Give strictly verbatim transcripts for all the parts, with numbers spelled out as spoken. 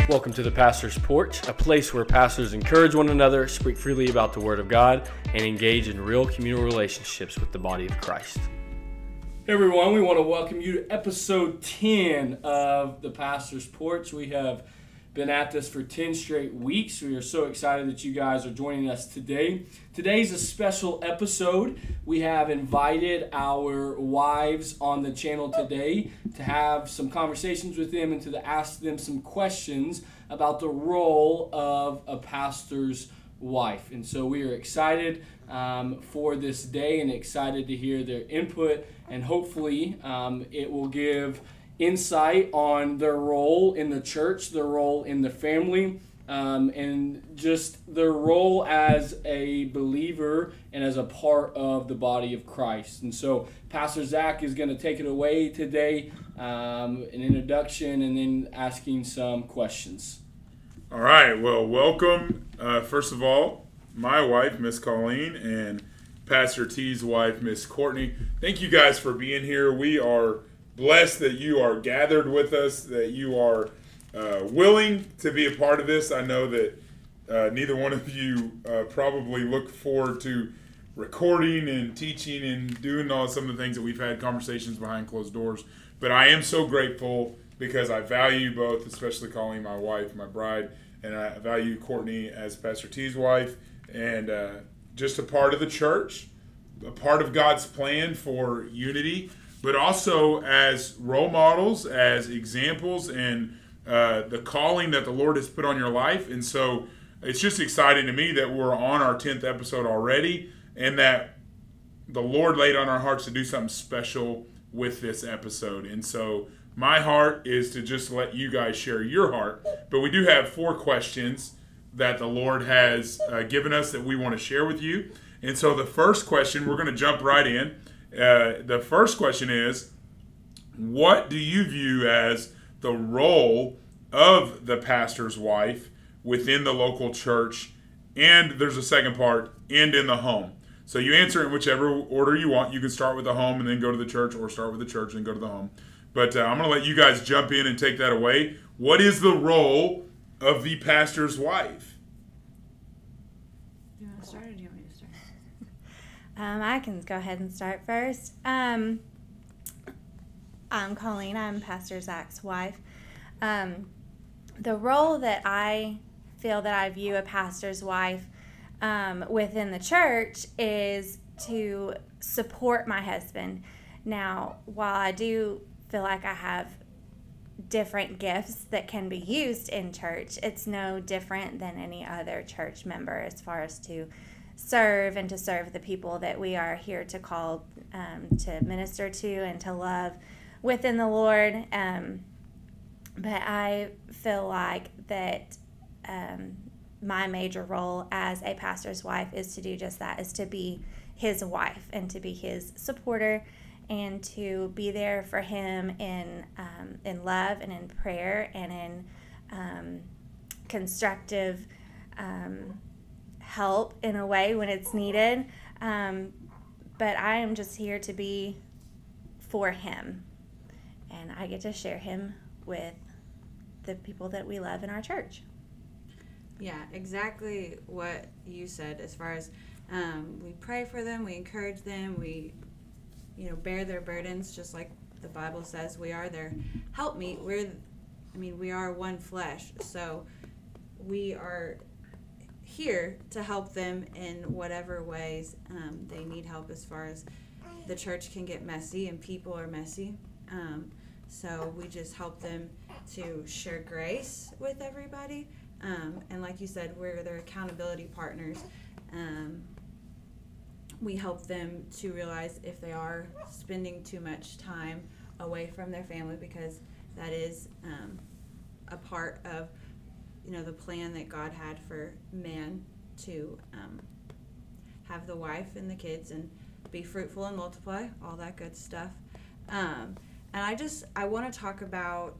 Welcome to the Pastor's Porch, a place where pastors encourage one another, speak freely about the Word of God, and engage in real communal relationships with the body of Christ. Hey everyone, we want to welcome you to episode ten of the Pastor's Porch. We have been at this for ten straight weeks. We are so excited that you guys are joining us today. Today's a special episode. We have invited our wives on the channel today to have some conversations with them and to ask them some questions about the role of a pastor's wife. And so we are excited um, for this day and excited to hear their input, and hopefully um, it will give insight on their role in the church, their role in the family, um, and just their role as a believer and as a part of the body of Christ. And so Pastor Zach is going to take it away today, um, an introduction and then asking some questions. All right, well, welcome, uh, first of all, my wife, Miss Colleen, and Pastor T's wife, Miss Courtney. Thank you guys for being here. We are blessed that you are gathered with us, that you are uh, willing to be a part of this. I know that uh, neither one of you uh, probably look forward to recording and teaching and doing all some of the things that we've had conversations behind closed doors. But I am so grateful because I value both, especially Colleen, my wife, my bride, and I value Courtney as Pastor T's wife, and uh, just a part of the church, a part of God's plan for unity, but also as role models, as examples, and uh, the calling that the Lord has put on your life. And so it's just exciting to me that we're on our tenth episode already, and that the Lord laid on our hearts to do something special with this episode. And so my heart is to just let you guys share your heart. But we do have four questions that the Lord has uh, given us that we want to share with you. And so the first question, we're going to jump right in. Uh, the first question is, what do you view as the role of the pastor's wife within the local church? And there's a second part, and in the home. So you answer it in whichever order you want. You can start with the home and then go to the church, or start with the church and go to the home. But uh, I'm going to let you guys jump in and take that away. What is the role of the pastor's wife? Do you want to start or do you want me to start? Um, I can go ahead and start first. Um, I'm Colleen. I'm Pastor Zach's wife. Um, the role that I feel that I view a pastor's wife um, within the church is to support my husband. Now, while I do feel like I have different gifts that can be used in church, it's no different than any other church member as far as to serve and to serve the people that we are here to call um, to minister to and to love within the Lord. Um, but I feel like that um, my major role as a pastor's wife is to do just that, is to be his wife and to be his supporter and to be there for him in um, in love and in prayer and in um, constructive um, help in a way when it's needed. Um, but I am just here to be for him, and I get to share him with the people that we love in our church. Yeah, exactly what you said as far as um, we pray for them, we encourage them, we you know, bear their burdens, just like the Bible says we are their helpmeet. We're, I mean, we are one flesh, so we are here to help them in whatever ways um, they need help. As far as the church can get messy and people are messy, um, so we just help them to share grace with everybody. Um, and like you said, we're their accountability partners. Um, We help them to realize if they are spending too much time away from their family, because that is um, a part of, you know, the plan that God had for man to um, have the wife and the kids and be fruitful and multiply, all that good stuff. Um, and I just, I want to talk about,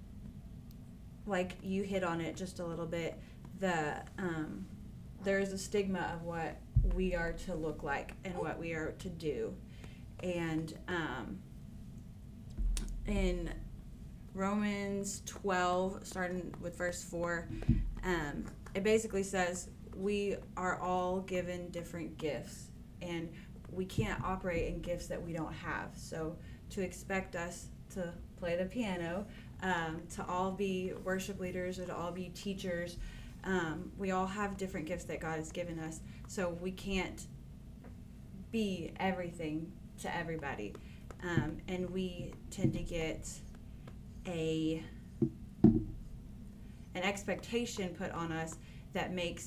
like you hit on it just a little bit, the um, there is a stigma of what we are to look like and what we are to do. And um, in Romans twelve, starting with verse four, um, it basically says we are all given different gifts, and we can't operate in gifts that we don't have. So to expect us to play the piano, um, to all be worship leaders, or to all be teachers, um, we all have different gifts that God has given us. So we can't be everything to everybody. Um, and we tend to get a an expectation put on us that makes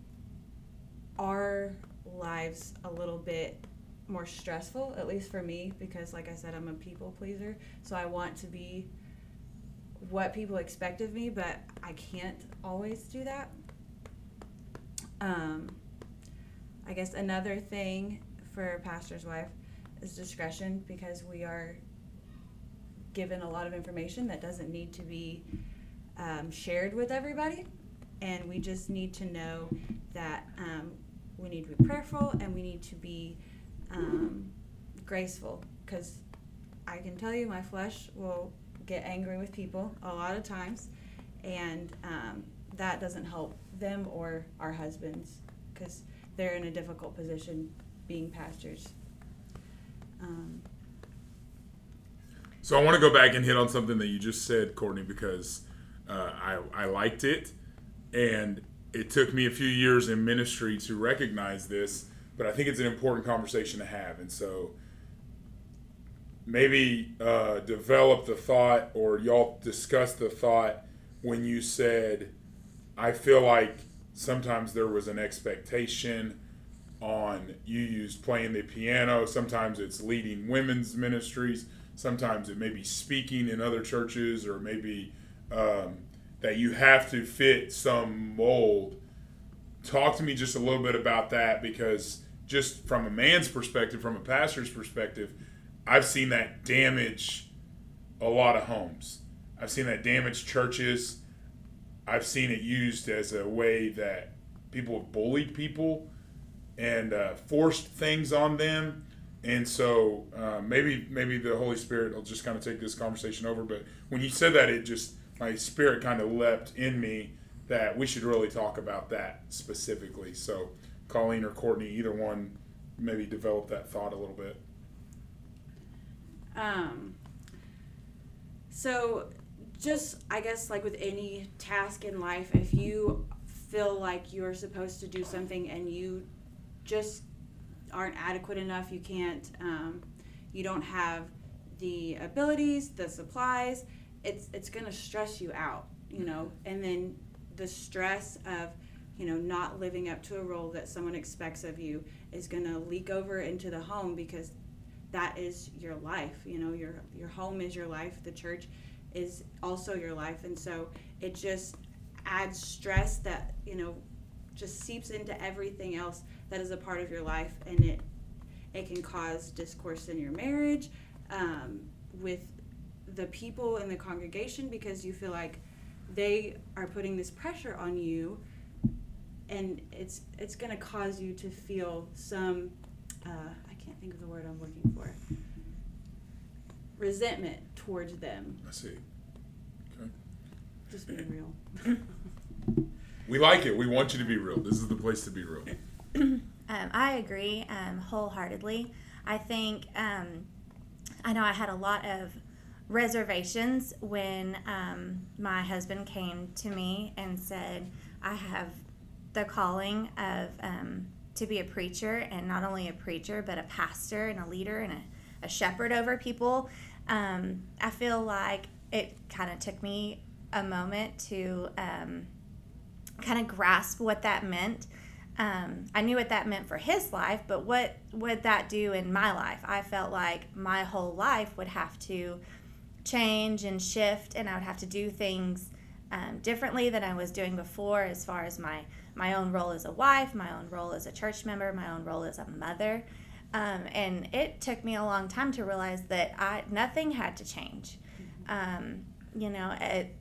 our lives a little bit more stressful, at least for me, because like I said, I'm a people pleaser, so I want to be what people expect of me, but I can't always do that. Um, I guess another thing for a pastor's wife is discretion, because we are given a lot of information that doesn't need to be um, shared with everybody, and we just need to know that um, we need to be prayerful, and we need to be um, graceful, because I can tell you my flesh will get angry with people a lot of times, and um, that doesn't help them or our husbands, because they're in a difficult position being pastors. Um, So I want to go back and hit on something that you just said, Courtney, because uh, I, I liked it, and it took me a few years in ministry to recognize this, but I think it's an important conversation to have. And so maybe uh, develop the thought, or y'all discuss the thought when you said, I feel like sometimes there was an expectation on you used playing the piano. Sometimes it's leading women's ministries. Sometimes it may be speaking in other churches, or maybe um, that you have to fit some mold. Talk to me just a little bit about that, because just from a man's perspective, from a pastor's perspective, I've seen that damage a lot of homes. I've seen that damage churches. I've seen it used as a way that people have bullied people and uh, forced things on them. And so uh, maybe maybe the Holy Spirit will just kind of take this conversation over. But when you said that, it just, my spirit kind of leapt in me that we should really talk about that specifically. So Colleen or Courtney, either one, maybe develop that thought a little bit. Um, so just, I guess, like with any task in life, if you feel like you're supposed to do something and you just aren't adequate enough, you can't, um, you don't have the abilities, the supplies, it's it's going to stress you out, you know, and then the stress of, you know, not living up to a role that someone expects of you is going to leak over into the home, because that is your life, you know, your your home is your life, the church is also your life, and so it just adds stress that, you know, just seeps into everything else that is a part of your life, and it it can cause discourse in your marriage, um, with the people in the congregation, because you feel like they are putting this pressure on you, and it's it's going to cause you to feel some uh, I can't think of the word I'm looking for, resentment towards them. I see. Okay. Just being real. We like it. We want you to be real. This is the place to be real. Um, I agree um, wholeheartedly. I think, um, I know I had a lot of reservations when um, my husband came to me and said, I have the calling of um, to be a preacher, and not only a preacher, but a pastor and a leader and a, a shepherd over people. Um, I feel like it kind of took me a moment to um, kind of grasp what that meant. Um, I knew what that meant for his life, but what would that do in my life? I felt like my whole life would have to change and shift, and I would have to do things um, differently than I was doing before, as far as my, my own role as a wife, my own role as a church member, my own role as a mother. Um, and it took me a long time to realize that I nothing had to change. Um, you know, it,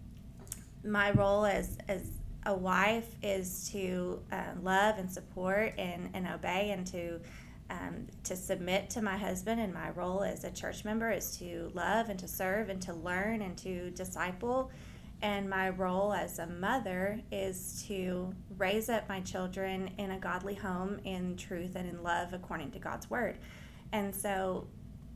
my role as as a wife is to uh, love and support and, and obey, and to um, to submit to my husband, and my role as a church member is to love and to serve and to learn and to disciple. And my role as a mother is to raise up my children in a godly home in truth and in love according to God's word. And so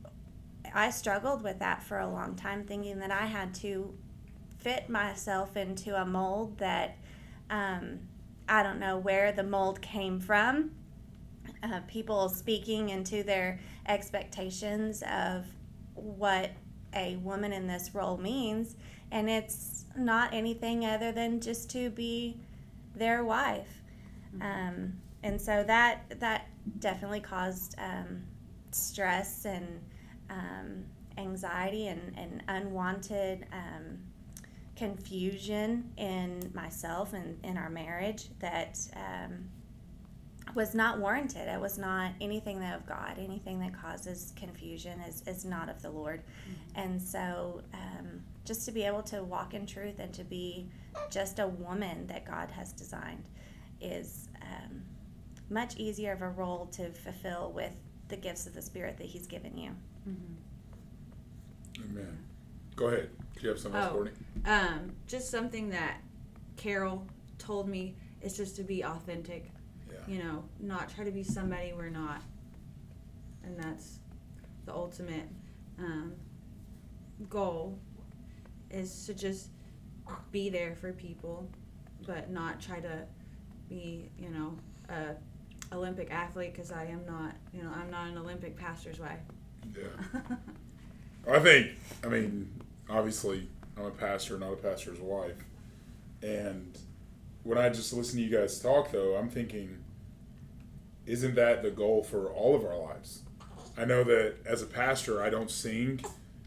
I struggled with that for a long time, thinking that I had to fit myself into a mold that um, I don't know where the mold came from. Uh, people speaking into their expectations of what a woman in this role means, and it's not anything other than just to be their wife. Um, and so that that definitely caused um, stress and um, anxiety and, and unwanted um, confusion in myself and in our marriage that um, was not warranted. It was not anything of God. Anything that causes confusion is, is not of the Lord. Mm-hmm. And so um, just to be able to walk in truth and to be just a woman that God has designed is um, much easier of a role to fulfill with the gifts of the Spirit that He's given you. Mm-hmm. Amen. Go ahead. Do you have something else, Oh, Courtney? Um, just something that Carol told me is just to be authentic. Yeah. You know, not try to be somebody we're not. And that's the ultimate um, goal, is to just be there for people, but not try to be, you know, a Olympic athlete, because I am not, you know, I'm not an Olympic pastor's wife. Yeah. I think, I mean, obviously, I'm a pastor, not a pastor's wife. And when I just listen to you guys talk, though, I'm thinking, isn't that the goal for all of our lives? I know that as a pastor, I don't sing.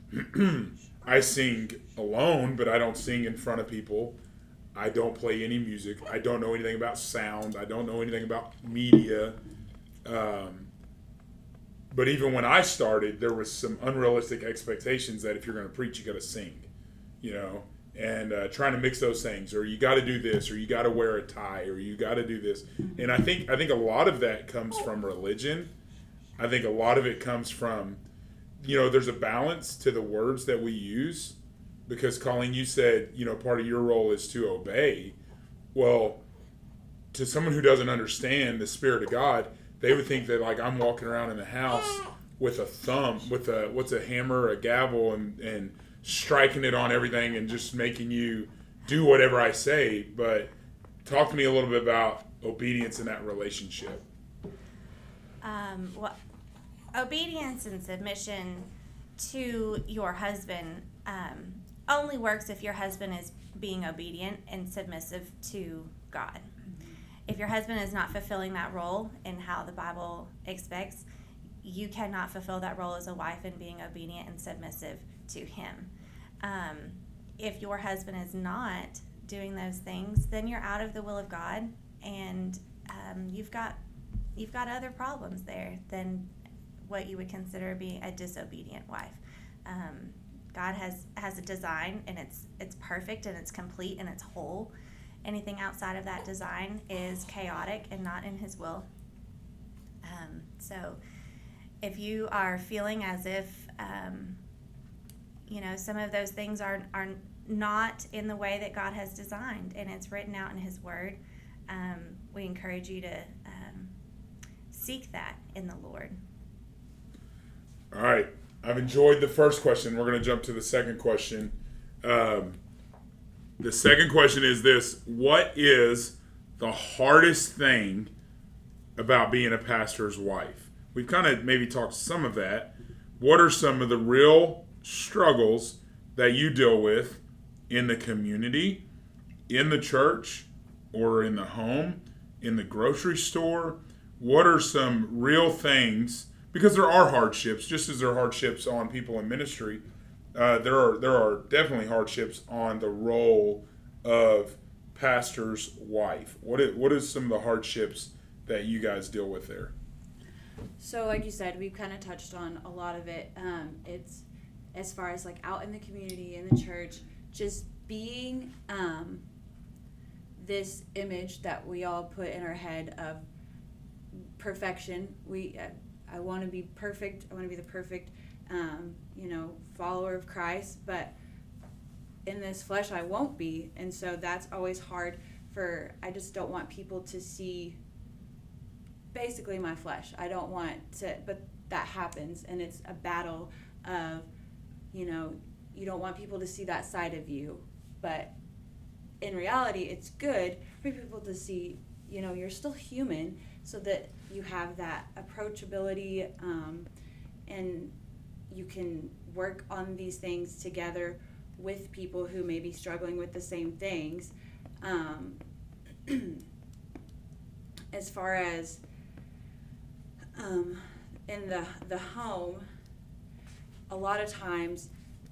I sing alone, but I don't sing in front of people. I don't play any music. I don't know anything about sound. I don't know anything about media. Um, but even when I started, there was some unrealistic expectations that if you're going to preach, you got to sing, you know, and uh, trying to mix those things, or you got to do this, or you got to wear a tie, or you got to do this. And I think I think a lot of that comes from religion. I think a lot of it comes from, you know, there's a balance to the words that we use, because Colleen, you said, you know, part of your role is to obey. Well, to someone who doesn't understand the Spirit of God, they would think that, like, I'm walking around in the house with a thumb, with a, what's a hammer, a gavel, and, and striking it on everything and just making you do whatever I say. But talk to me a little bit about obedience in that relationship. Um, well, obedience and submission to your husband um, only works if your husband is being obedient and submissive to God. If your husband is not fulfilling that role in how the Bible expects, you cannot fulfill that role as a wife in being obedient and submissive to him. Um, if your husband is not doing those things, then you're out of the will of God, and um, you've got you've got other problems there than what you would consider being a disobedient wife. Um, God has, has a design, and it's it's perfect and it's complete and it's whole. Anything outside of that design is chaotic and not in His will. Um, so if you are feeling as if, um, you know, some of those things are, are not in the way that God has designed and it's written out in His Word, um, we encourage you to um, seek that in the Lord. All right. I've enjoyed the first question. We're going to jump to the second question. Um, the second question is this: what is the hardest thing about being a pastor's wife? We've kind of maybe talked some of that. What are some of the real struggles that you deal with in the community, in the church, or in the home, in the grocery store? What are some real things? Because there are hardships, just as there are hardships on people in ministry. Uh, there are there are definitely hardships on the role of pastor's wife. What is, what is some of the hardships that you guys deal with there? So like you said, we've kind of touched on a lot of it. Um, it's as far as like out in the community, in the church, just being um, this image that we all put in our head of perfection. We uh, I want to be perfect. I want to be the perfect, um, you know, follower of Christ. But in this flesh, I won't be. And so that's always hard for, I just don't want people to see basically my flesh. I don't want to, but that happens. And it's a battle of, you know, you don't want people to see that side of you. But in reality, it's good for people to see, you know, you're still human, so that you have that approachability, um, and you can work on these things together with people who may be struggling with the same things. Um, as far as um, in the the home, a lot of times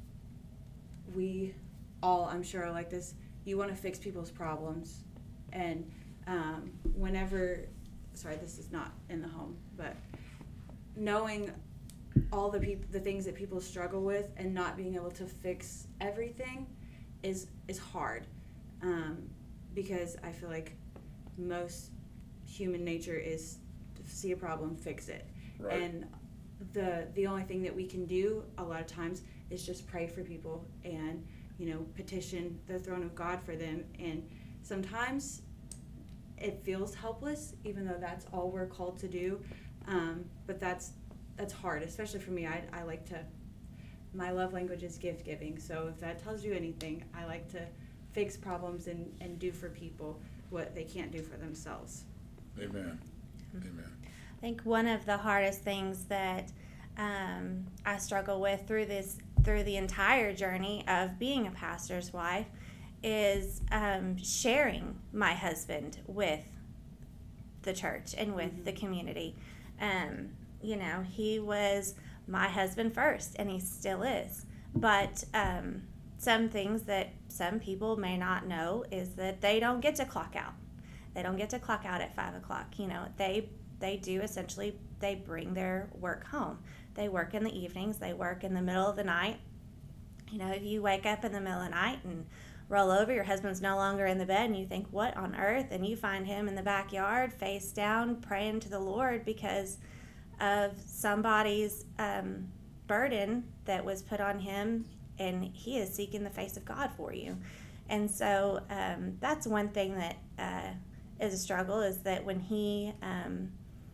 we all, I'm sure, are like this. You want to fix people's problems, and um, whenever, sorry, this is not in the home, but knowing all the people, the things that people struggle with, and not being able to fix everything is is hard, um, because I feel like most human nature is to see a problem, fix it, Right. and the the only thing that we can do a lot of times is just pray for people and, you know, petition the throne of God for them. And sometimes it feels helpless, even though that's all we're called to do. Um, but that's that's hard, especially for me. I, I like to, my love language is gift giving. So if that tells you anything, I like to fix problems and, and do for people what they can't do for themselves. Amen. Amen. I think one of the hardest things that um, I struggle with through this through the entire journey of being a pastor's wife is um, sharing my husband with the church and with mm-hmm. the community. Um, you know, he was my husband first, and he still is. But um, some things that some people may not know is that they don't get to clock out. They don't get to clock out at five o'clock. You know, they they do essentially, they bring their work home. They work in the evenings. They work in the middle of the night. You know, if you wake up in the middle of the night and roll over, your husband's no longer in the bed, and you think, what on earth? And you find him in the backyard, face down, praying to the Lord because of somebody's um, burden that was put on him, and he is seeking the face of God for you. And so um, that's one thing that uh, is a struggle, is that when he um,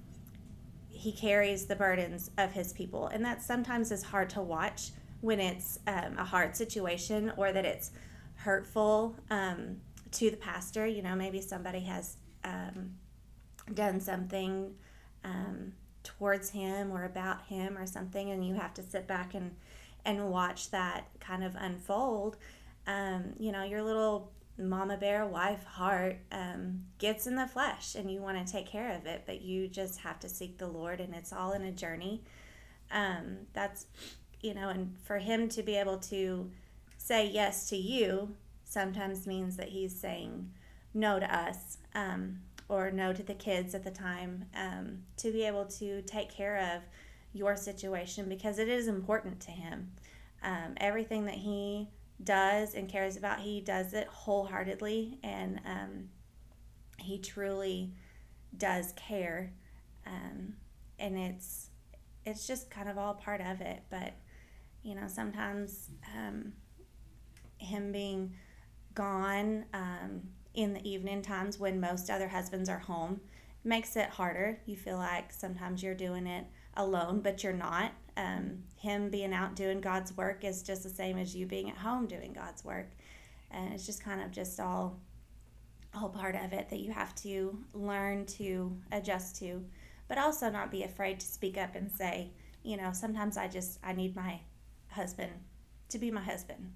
he carries the burdens of his people, and that sometimes is hard to watch when it's um, a hard situation, or that it's hurtful um, to the pastor. You know, maybe somebody has um, done something um, towards him or about him or something, and you have to sit back and, and watch that kind of unfold. Um, you know, your little mama bear wife heart um, gets in the flesh, and you want to take care of it, but you just have to seek the Lord, and it's all in a journey. Um, that's, you know, and for him to be able to say yes to you sometimes means that he's saying no to us, um, or no to the kids at the time, um, to be able to take care of your situation, because it is important to him. Um, everything that he does and cares about, he does it wholeheartedly, and um, he truly does care, um, and it's it's just kind of all part of it. But you know, sometimes um, him being gone um, in the evening times when most other husbands are home makes it harder. You feel like sometimes you're doing it alone, but you're not. Um, him being out doing God's work is just the same as you being at home doing God's work. And it's just kind of just all, all part of it that you have to learn to adjust to, but also not be afraid to speak up and say, you know, sometimes I just, I need my husband to be my husband.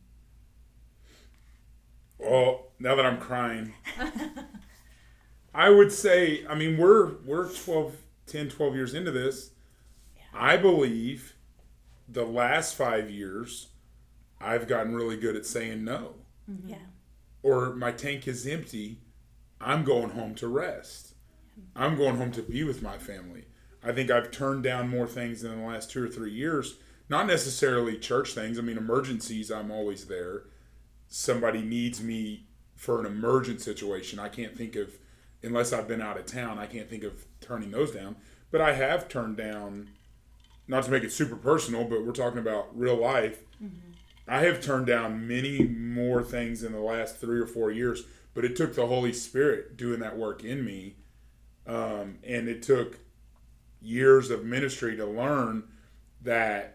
Well, now that I'm crying, I would say, I mean, we're we're twelve, ten, twelve years into this. Yeah. I believe the last five years, I've gotten really good at saying no. Mm-hmm. Yeah. Or my tank is empty, I'm going home to rest. I'm going home to be with my family. I think I've turned down more things in the last two or three years. Not necessarily church things. I mean, emergencies, I'm always there. Somebody needs me for an emergent situation. I can't think of, unless I've been out of town, I can't think of turning those down. But I have turned down not to make it super personal, but we're talking about real life. Mm-hmm. I have turned down many more things in the last three or four years, but it took the Holy Spirit doing that work in me. Um, and it took years of ministry to learn that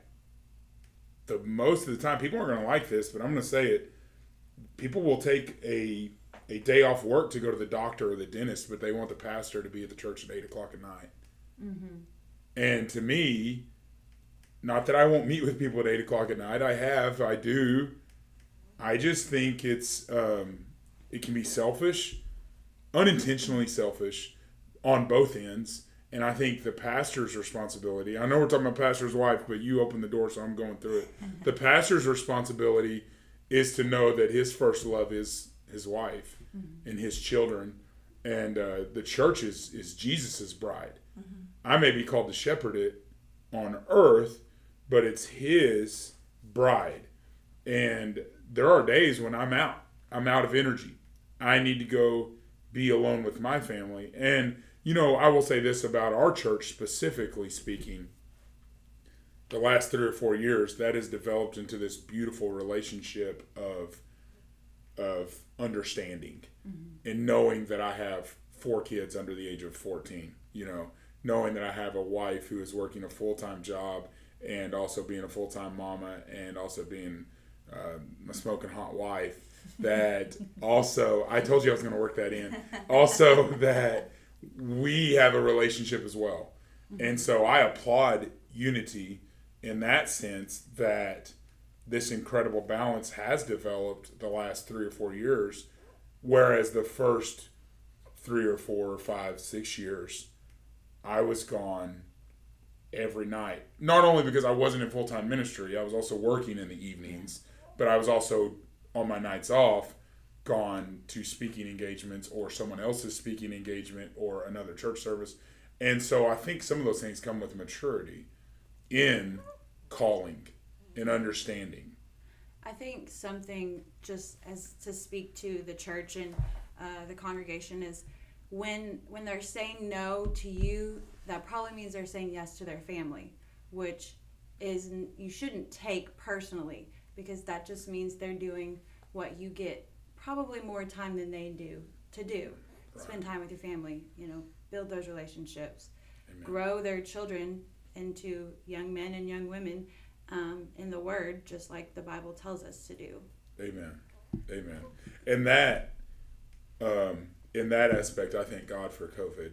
the most of the time, people aren't going to like this, but I'm going to say it. People will take a a day off work to go to the doctor or the dentist, but they want the pastor to be at the church at eight o'clock at night. Mm-hmm. And to me, not that I won't meet with people at eight o'clock at night. I have, I do. I just think it's um, it can be selfish, unintentionally selfish on both ends. And I think the pastor's responsibility, I know we're talking about pastor's wife, but you opened the door, so I'm going through it. The pastor's responsibility is to know that his first love is his wife mm-hmm. and his children. And uh, the church is, is Jesus' bride. Mm-hmm. I may be called to shepherd it on earth, but it's his bride. And there are days when I'm out. I'm out of energy. I need to go be alone with my family. And you know, I will say this about our church, specifically speaking. The last three or four years, that has developed into this beautiful relationship of of understanding mm-hmm. and knowing that I have four kids under the age of fourteen. You know, knowing that I have a wife who is working a full-time job and also being a full-time mama and also being uh, a smoking hot wife. That also, I told you I was going to work that in. Also that we have a relationship as well. And so I applaud unity in that sense, that this incredible balance has developed the last three or four years, whereas the first three or four or five, six years, I was gone every night. Not only because I wasn't in full-time ministry, I was also working in the evenings, but I was also on my nights off gone to speaking engagements or someone else's speaking engagement or another church service. And so I think some of those things come with maturity in calling and understanding. I think something, just as to speak to the church and uh, the congregation, is when when they're saying no to you, that probably means they're saying yes to their family, which is, you shouldn't take personally, because that just means they're doing what you get probably more time than they do to do. Right. Spend time with your family, you know, build those relationships, Amen. Grow their children into young men and young women um, in the Word, just like the Bible tells us to do. Amen. Amen. And that, um, in that aspect, I thank God for COVID.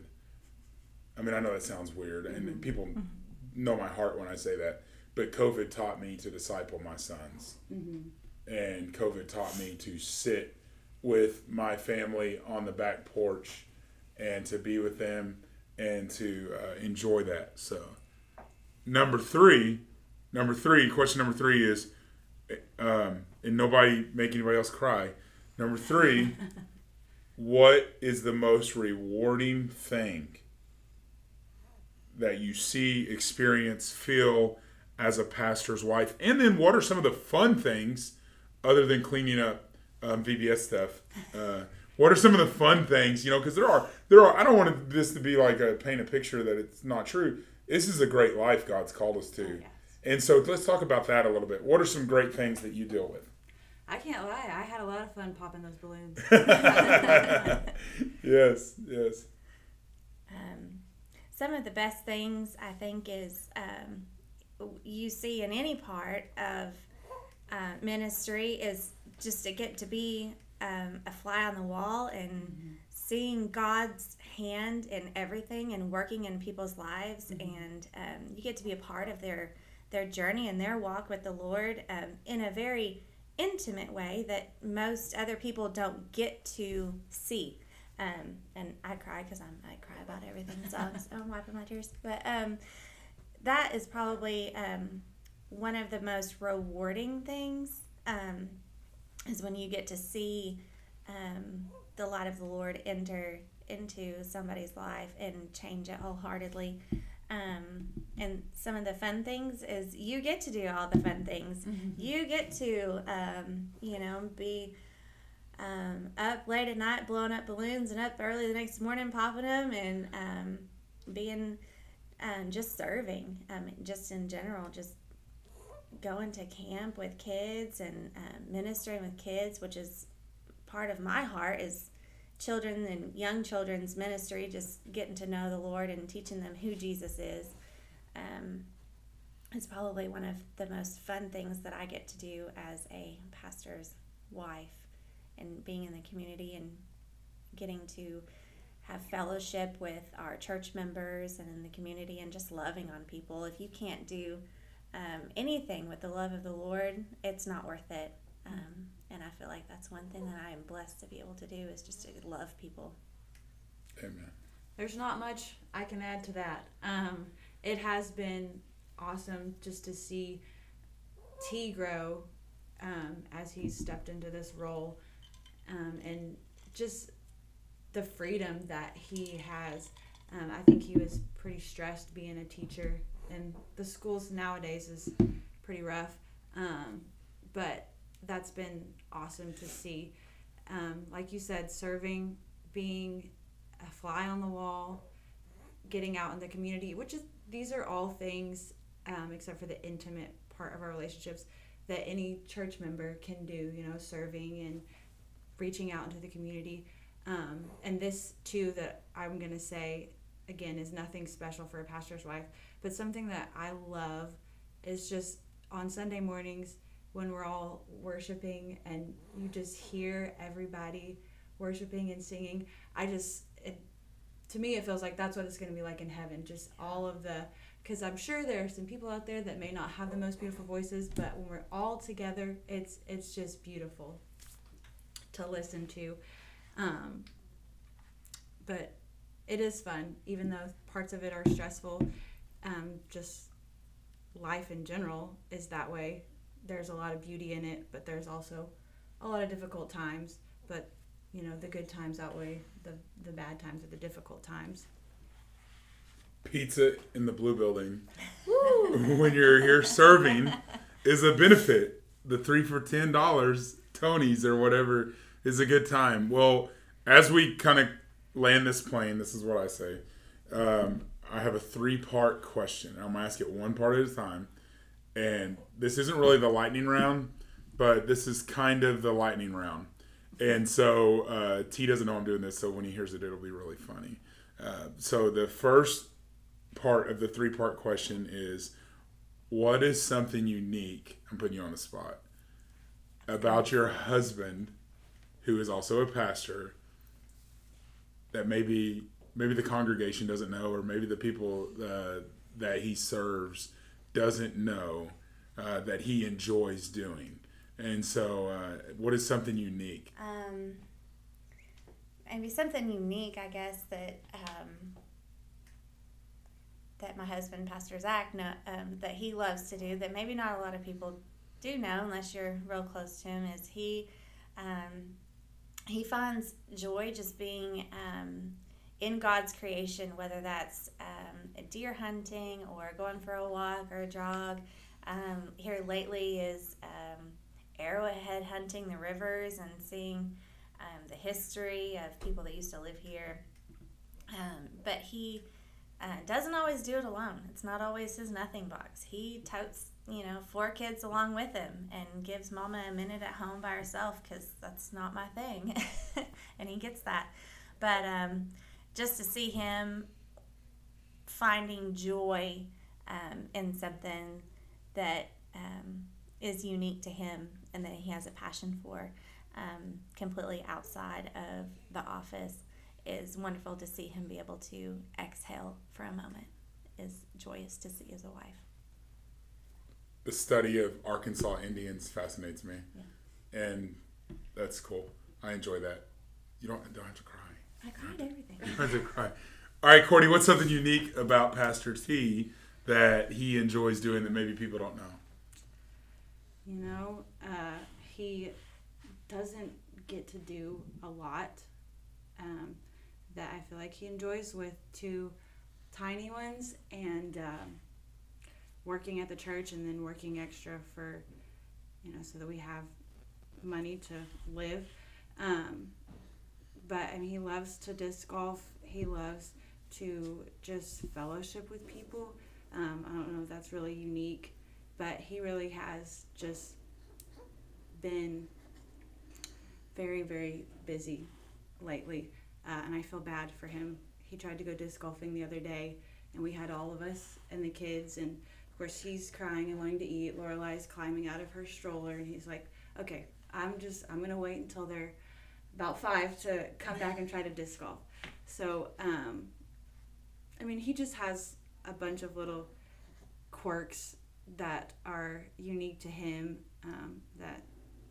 I mean, I know that sounds weird, and mm-hmm. people mm-hmm. know my heart when I say that, but COVID taught me to disciple my sons. Mm-hmm. And COVID taught me to sit with my family on the back porch and to be with them and to uh, enjoy that. So number three, number three, question number three is, um, and nobody make anybody else cry. Number three, what is the most rewarding thing that you see, experience, feel as a pastor's wife? And then what are some of the fun things other than cleaning up um, V B S stuff? Uh, what are some of the fun things, you know, because there are, there are, I don't want this to be like a paint a picture that it's not true. This is a great life God's called us to. Oh, yes. And so let's talk about that a little bit. What are some great things that you deal with? I can't lie. I had a lot of fun popping those balloons. Yes, yes. Um, some of the best things, I think, is um, you see in any part of uh, ministry is just to get to be um, a fly on the wall and mm-hmm. seeing God's hand in everything and working in people's lives. Mm-hmm. And um, you get to be a part of their their journey and their walk with the Lord um, in a very intimate way that most other people don't get to see. Um, and I cry because I cry about everything, so I'm, I'm wiping my tears. But um, that is probably um, one of the most rewarding things, um, is when you get to see um, the light of the Lord enter into somebody's life and change it wholeheartedly. Um, and some of the fun things is you get to do all the fun things. Mm-hmm. You get to, um, you know, be um, up late at night blowing up balloons and up early the next morning popping them and um, being um, just serving, um, just in general, just going to camp with kids and um, ministering with kids, which is part of my heart, is children and young children's ministry, just getting to know the Lord and teaching them who Jesus is. Um, it's probably one of the most fun things that I get to do as a pastor's wife, and being in the community and getting to have fellowship with our church members and in the community and just loving on people. If you can't do um, anything with the love of the Lord, it's not worth it. Um, and I feel like that's one thing that I am blessed to be able to do, is just to love people. Amen. There's not much I can add to that. Um, it has been awesome just to see T grow um, as he's stepped into this role, um, and just the freedom that he has. Um, I think he was pretty stressed being a teacher, and the schools nowadays is pretty rough, um, but that's been awesome to see. Um, like you said, serving, being a fly on the wall, getting out in the community, which is, these are all things, um, except for the intimate part of our relationships, that any church member can do, you know, serving and reaching out into the community. Um, and this, too, that I'm going to say, again, is nothing special for a pastor's wife, but something that I love is just on Sunday mornings when we're all worshiping and you just hear everybody worshiping and singing. I just, it, to me, it feels like that's what it's going to be like in heaven. Just all of the, because I'm sure there are some people out there that may not have the most beautiful voices, but when we're all together, it's it's just beautiful to listen to. Um, but it is fun, even though parts of it are stressful. Um, just life in general is that way. There's a lot of beauty in it, but there's also a lot of difficult times. But, you know, the good times outweigh the, the bad times or the difficult times. Pizza in the Blue Building when you're here serving is a benefit. The three for ten dollars Tony's or whatever is a good time. Well, as we kind of land this plane, this is what I say. Um, I have a three-part question. I'm going to ask it one part at a time. And this isn't really the lightning round, but this is kind of the lightning round. And so uh, T doesn't know I'm doing this, so when he hears it, it'll be really funny. Uh, so the first part of the three-part question is, what is something unique, I'm putting you on the spot, about your husband, who is also a pastor, that maybe maybe the congregation doesn't know, or maybe the people uh, that he serves doesn't know uh, that he enjoys doing? And so uh, what is something unique? Um, maybe something unique, I guess, that um, that my husband, Pastor Zach, know, um, that he loves to do, that maybe not a lot of people do know unless you're real close to him, is he um, he finds joy just being um, in God's creation, whether that's um, deer hunting or going for a walk or a jog. Um, here lately is um, arrowhead hunting the rivers and seeing um, the history of people that used to live here. Um, but he uh, doesn't always do it alone. It's not always his nothing box. He totes, you know, four kids along with him and gives Mama a minute at home by herself, because that's not my thing. And he gets that. But um, just to see him finding joy um, in something that um, is unique to him and that he has a passion for, um, completely outside of the office, is wonderful to see him be able to exhale for a moment. Is joyous to see as a wife. The study of Arkansas Indians fascinates me. Yeah. And that's cool. I enjoy that. You don't, don't have to cry. I cried everything. You don't have to cry. All right, Courtney, what's something unique about Pastor T that he enjoys doing that maybe people don't know? You know, uh, he doesn't get to do a lot um, that I feel like he enjoys, with two tiny ones, and um, working at the church and then working extra for, you know, so that we have money to live. Um, but I mean, he loves to disc golf. He loves to just fellowship with people. Um, I don't know if that's really unique, but he really has just been very, very busy lately, uh, and I feel bad for him. He tried to go disc golfing the other day, and we had all of us and the kids, and of course he's crying and wanting to eat. Lorelai's climbing out of her stroller, and he's like, okay, I'm just, I'm going to wait until they're about five to come back and try to disc golf. So, um, I mean, he just has a bunch of little quirks that are unique to him, um, that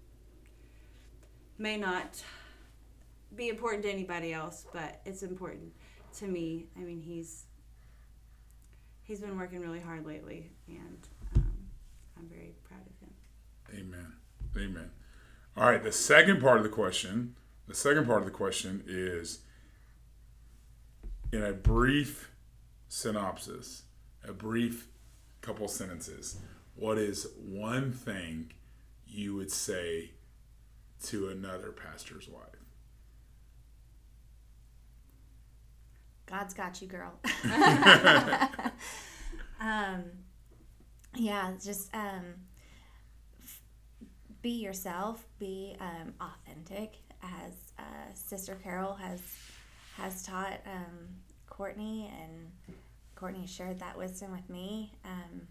may not be important to anybody else, but it's important to me. I mean, he's he's been working really hard lately, and um, I'm very proud of him. Amen. Amen. All right, the second part of the question, the second part of the question is, in a brief synopsis, a brief couple sentences, what is one thing you would say to another pastor's wife? God's got you, girl. um, yeah, just um, f- be yourself. Be um, authentic, as uh, Sister Carol has has taught um, Courtney, and Courtney shared that wisdom with me. Um,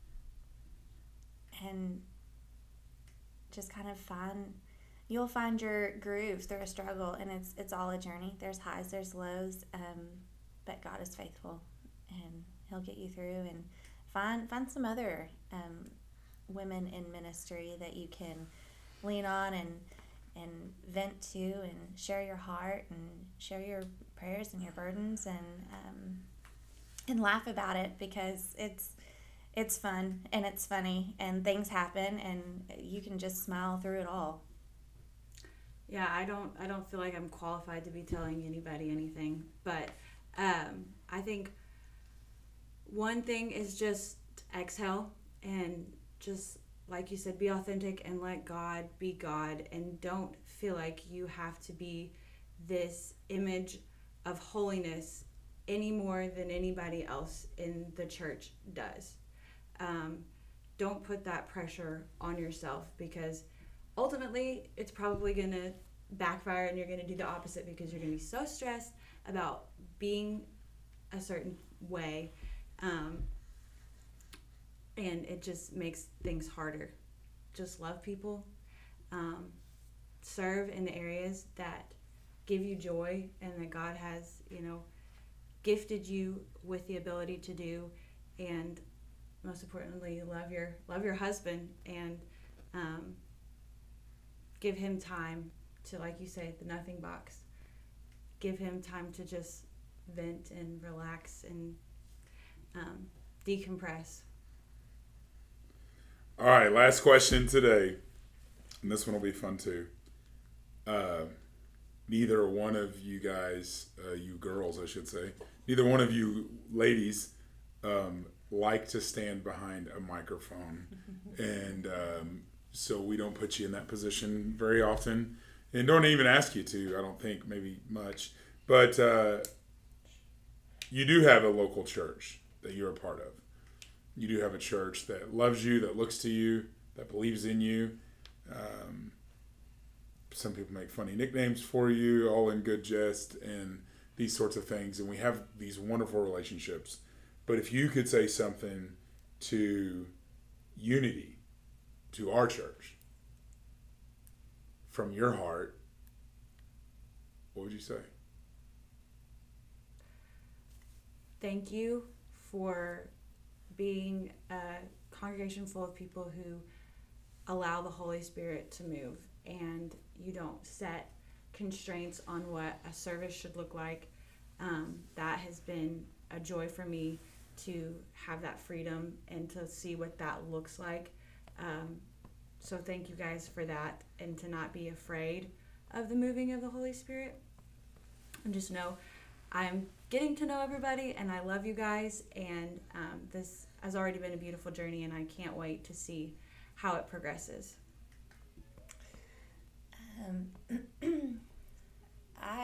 and just kind of find. You'll find your groove through a struggle, and it's it's all a journey. There's highs, there's lows, um, but God is faithful, and He'll get you through. And find find some other um, women in ministry that you can lean on and and vent to, and share your heart, and share your prayers and your burdens, and um, and laugh about it, because it's it's fun and it's funny, and things happen, and you can just smile through it all. Yeah, I don't I don't feel like I'm qualified to be telling anybody anything, but um, I think one thing is just exhale, and just, like you said, be authentic and let God be God, and don't feel like you have to be this image of holiness any more than anybody else in the church does. Um, don't put that pressure on yourself, because ultimately, it's probably going to backfire, and you're going to do the opposite, because you're going to be so stressed about being a certain way, um, and it just makes things harder. Just love people, um, serve in the areas that give you joy and that God has, you know, gifted you with the ability to do, and most importantly, love your love your husband, and um, give him time to, like you say, the nothing box. Give him time to just vent and relax and um, decompress. All right, last question today, and this one will be fun too. Uh, neither one of you guys, uh, you girls, I should say, neither one of you ladies um, like to stand behind a microphone, and um, so we don't put you in that position very often, and don't even ask you to, I don't think, maybe much. But uh, you do have a local church that you're a part of. You do have a church that loves you, that looks to you, that believes in you. Um, some people make funny nicknames for you, all in good jest, and these sorts of things. And we have these wonderful relationships. But if you could say something to Unity, to our church, from your heart, what would you say? Thank you for being a congregation full of people who allow the Holy Spirit to move, and you don't set constraints on what a service should look like. Um, that has been a joy for me, to have that freedom and to see what that looks like. Um, so thank you guys for that, and to not be afraid of the moving of the Holy Spirit. And just know I'm getting to know everybody, and I love you guys, and um, this has already been a beautiful journey, and I can't wait to see how it progresses. Um, I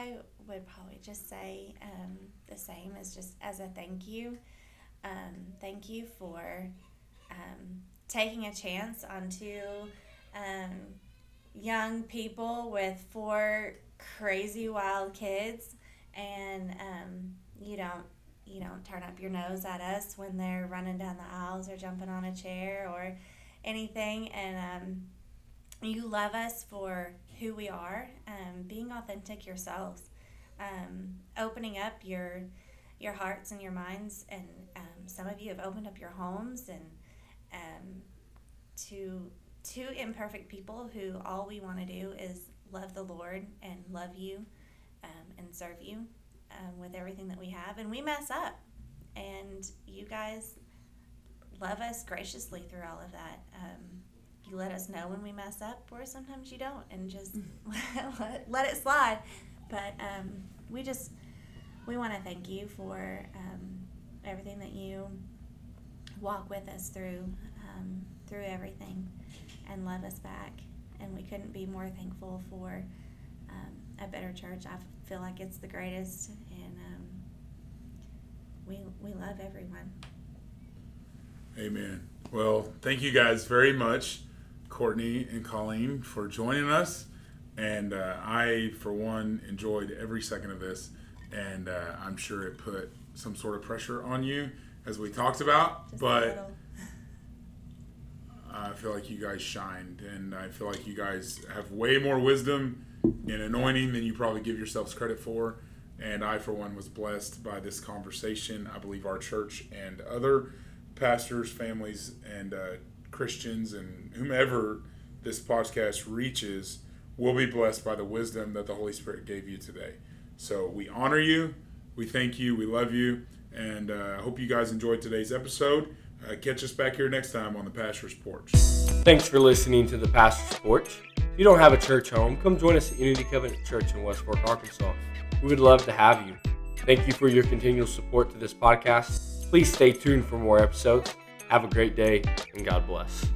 would probably just say um, the same as just as a thank you. Um, thank you for um, taking a chance on two um, young people with four crazy wild kids, and um, you don't you don't turn up your nose at us when they're running down the aisles or jumping on a chair or anything, and um, you love us for who we are, um, being authentic yourselves, um, opening up your your hearts and your minds, and um, some of you have opened up your homes and um, to two imperfect people who all we want to do is love the Lord and love you um, and serve you um, with everything that we have, and we mess up, and you guys love us graciously through all of that. Um, you let us know when we mess up, or sometimes you don't, and just let, let it slide. But um, we just we want to thank you for um, everything that you walk with us through um, through everything, and love us back. And we couldn't be more thankful for um, a better church. I feel like it's the greatest, and um, we we love everyone. Amen. Well, thank you guys very much, Courtney and Colleen, for joining us. And uh, I, for one, enjoyed every second of this. And uh, I'm sure it put some sort of pressure on you, as we talked about. Just but I feel like you guys shined. And I feel like you guys have way more wisdom and anointing than you probably give yourselves credit for. And I, for one, was blessed by this conversation. I believe our church and other pastors, families, and uh, Christians, and whomever this podcast reaches will be blessed by the wisdom that the Holy Spirit gave you today. So we honor you, we thank you, we love you, and I uh, hope you guys enjoyed today's episode. Uh, catch us back here next time on the Pastor's Porch. Thanks for listening to the Pastor's Porch. If you don't have a church home, come join us at Unity Covenant Church in West Fork, Arkansas. We would love to have you. Thank you for your continual support to this podcast. Please stay tuned for more episodes. Have a great day, and God bless.